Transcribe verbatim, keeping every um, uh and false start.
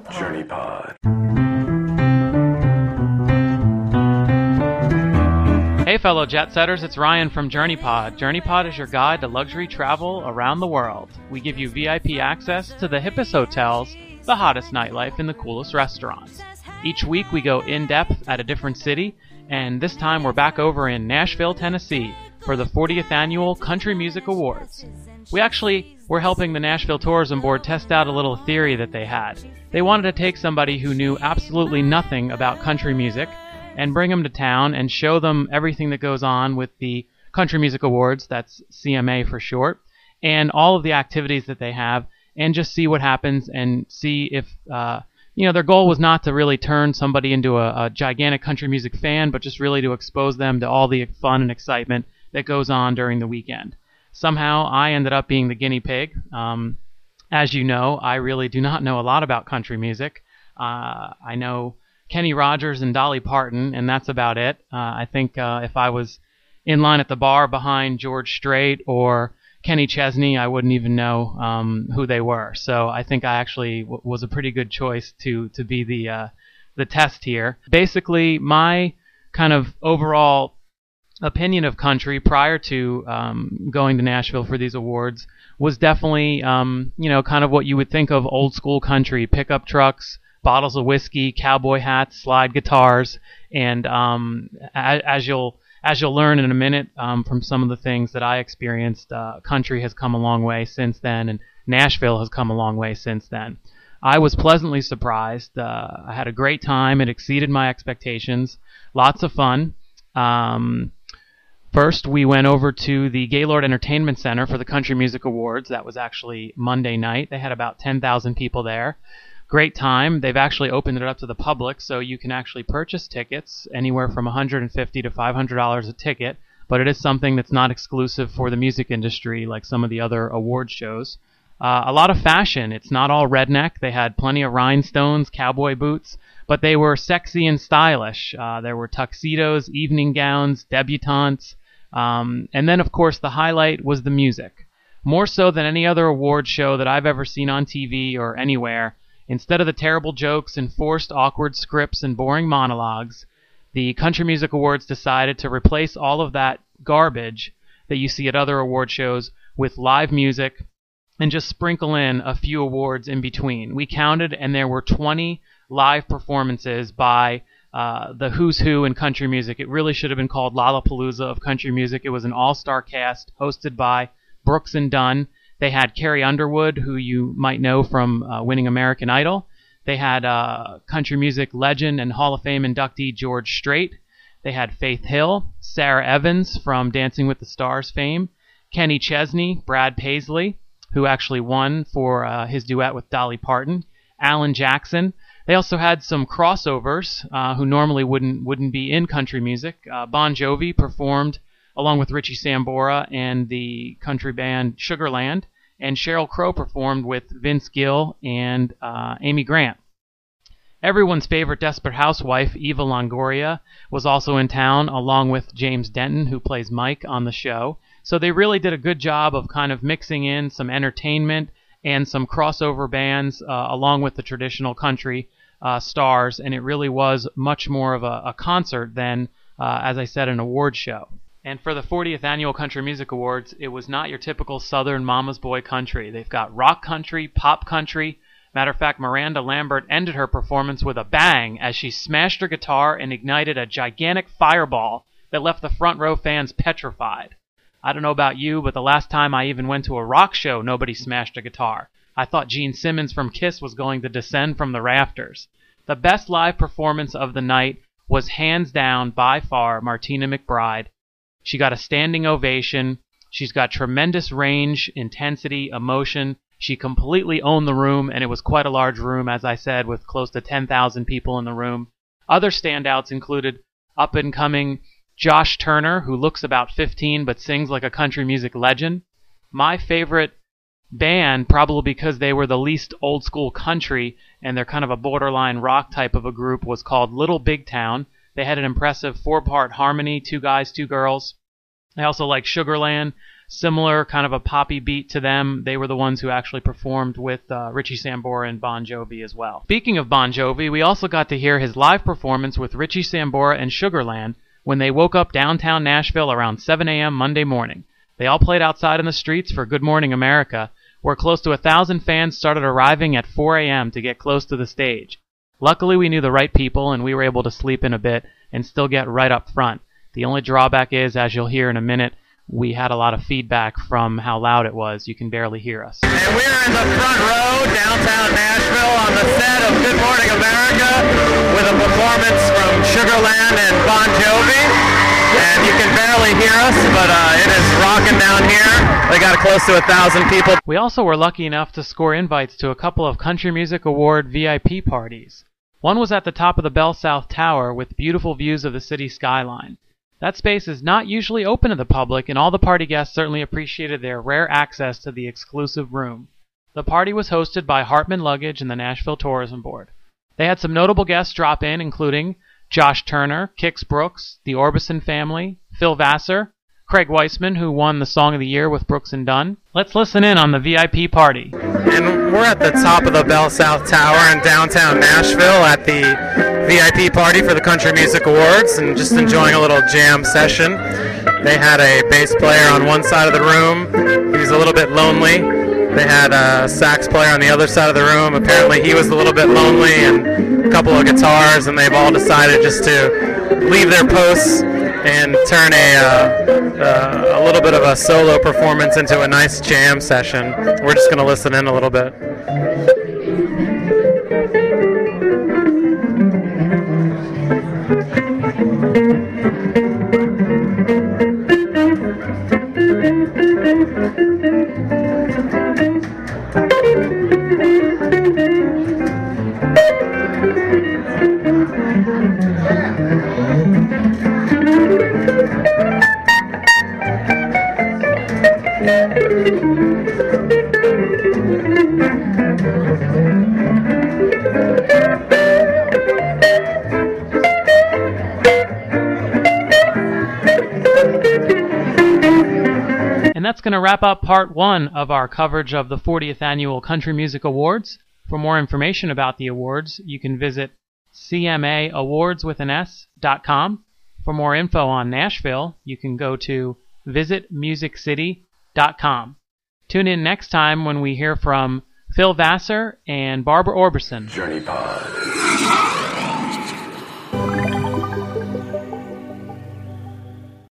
Pod. Journey Pod. Hey fellow jet setters, it's Ryan from Journey Pod. Journey Pod is your guide to luxury travel around the world. We give you V I P access to the hippest hotels, the hottest nightlife, and the coolest restaurants. Each week we go in-depth at a different city, and this time we're back over in Nashville, Tennessee for the fortieth Annual Country Music Awards. We actually were helping the Nashville Tourism Board test out a little theory that they had. They wanted to take somebody who knew absolutely nothing about country music and bring them to town and show them everything that goes on with the Country Music Awards, that's C M A for short, and all of the activities that they have, and just see what happens and see if, uh, you know, their goal was not to really turn somebody into a, a gigantic country music fan, but just really to expose them to all the fun and excitement that goes on during the weekend. Somehow I ended up being the guinea pig. Um, as you know, I really do not know a lot about country music. Uh, I know Kenny Rogers and Dolly Parton, and that's about it. Uh, I think uh, if I was in line at the bar behind George Strait or Kenny Chesney, I wouldn't even know um, who they were. So I think I actually w- was a pretty good choice to to be the uh, the test here. Basically, my kind of overall opinion of country prior to um, going to Nashville for these awards was definitely, um, you know, kind of what you would think of old school country: pickup trucks, bottles of whiskey, cowboy hats, slide guitars, and um, as, as you'll as you'll learn in a minute um, from some of the things that I experienced, uh, country has come a long way since then, and Nashville has come a long way since then. I was pleasantly surprised. Uh, I had a great time. It exceeded my expectations. Lots of fun. Um, First, we went over to the Gaylord Entertainment Center for the Country Music Awards. That was actually Monday night. They had about ten thousand people there. Great time. They've actually opened it up to the public, so you can actually purchase tickets anywhere from one hundred fifty dollars to five hundred dollars a ticket, but it is something that's not exclusive for the music industry like some of the other award shows. Uh, a lot of fashion. It's not all redneck. They had plenty of rhinestones, cowboy boots, but they were sexy and stylish. Uh, there were tuxedos, evening gowns, debutantes, um, and then, of course, the highlight was the music. More so than any other award show that I've ever seen on T V or anywhere, instead of the terrible jokes and forced awkward scripts and boring monologues, the Country Music Awards decided to replace all of that garbage that you see at other award shows with live music and just sprinkle in a few awards in between. We counted, and there were twenty live performances by uh, the who's who in country music. It really should have been called Lollapalooza of country music. It was an all-star cast hosted by Brooks and Dunn. They had Carrie Underwood, who you might know from uh, winning American Idol. They had uh, country music legend and Hall of Fame inductee George Strait. They had Faith Hill, Sarah Evans from Dancing with the Stars fame, Kenny Chesney, Brad Paisley, who actually won for uh, his duet with Dolly Parton, Alan Jackson. They also had some crossovers uh, who normally wouldn't wouldn't be in country music. Uh, Bon Jovi performed along with Richie Sambora and the country band Sugarland, and Sheryl Crow performed with Vince Gill and uh, Amy Grant. Everyone's favorite Desperate Housewife, Eva Longoria, was also in town, along with James Denton, who plays Mike on the show. So they really did a good job of kind of mixing in some entertainment and some crossover bands uh, along with the traditional country uh, stars, and it really was much more of a, a concert than, uh, as I said, an award show. And for the fortieth Annual Country Music Awards, it was not your typical Southern mama's boy country. They've got rock country, pop country. Matter of fact, Miranda Lambert ended her performance with a bang as she smashed her guitar and ignited a gigantic fireball that left the front row fans petrified. I don't know about you, but the last time I even went to a rock show, nobody smashed a guitar. I thought Gene Simmons from Kiss was going to descend from the rafters. The best live performance of the night was hands down, by far, Martina McBride. She got a standing ovation. She's got tremendous range, intensity, emotion. She completely owned the room, and it was quite a large room, as I said, with close to ten thousand people in the room. Other standouts included up-and-coming Josh Turner, who looks about fifteen but sings like a country music legend. My favorite band, probably because they were the least old-school country, and they're kind of a borderline rock type of a group, was called Little Big Town. They had an impressive four-part harmony, two guys, two girls. I also like Sugarland, similar kind of a poppy beat to them. They were the ones who actually performed with uh, Richie Sambora and Bon Jovi as well. Speaking of Bon Jovi, we also got to hear his live performance with Richie Sambora and Sugarland when they woke up downtown Nashville around seven a.m. Monday morning. They all played outside in the streets for Good Morning America, where close to a thousand fans started arriving at four a.m. to get close to the stage. Luckily, we knew the right people, and we were able to sleep in a bit and still get right up front. The only drawback is, as you'll hear in a minute, we had a lot of feedback from how loud it was. You can barely hear us. And we're in the front row, downtown Nashville, on the set of Good Morning America, with a performance from Sugarland and Bon Jovi. And you can barely hear us, but uh, it is rocking down here. They got close to a thousand people. We also were lucky enough to score invites to a couple of Country Music Award V I P parties. One was at the top of the Bell South Tower with beautiful views of the city skyline. That space is not usually open to the public, and all the party guests certainly appreciated their rare access to the exclusive room. The party was hosted by Hartman Luggage and the Nashville Tourism Board. They had some notable guests drop in, including Josh Turner, Kix Brooks, the Orbison family, Phil Vassar, Craig Weissman, who won the Song of the Year with Brooks and Dunn. Let's listen in on the V I P party. And we're at the top of the Bell South Tower in downtown Nashville at the V I P party for the Country Music Awards, and just enjoying a little jam session. They had a bass player on one side of the room. He was a little bit lonely. They had a sax player on the other side of the room. Apparently he was a little bit lonely, and a couple of guitars, and they've all decided just to leave their posts and turn a, uh, uh, a little bit of a solo performance into a nice jam session. We're just going to listen in a little bit. And that's going to wrap up part one of our coverage of the fortieth Annual Country Music Awards. For more information about the awards, you can visit C M A awards with an S dot com. For more info on Nashville, you can go to visit music city dot com. Tune in next time when we hear from Phil Vassar and Barbara Orbison. Journey Pod.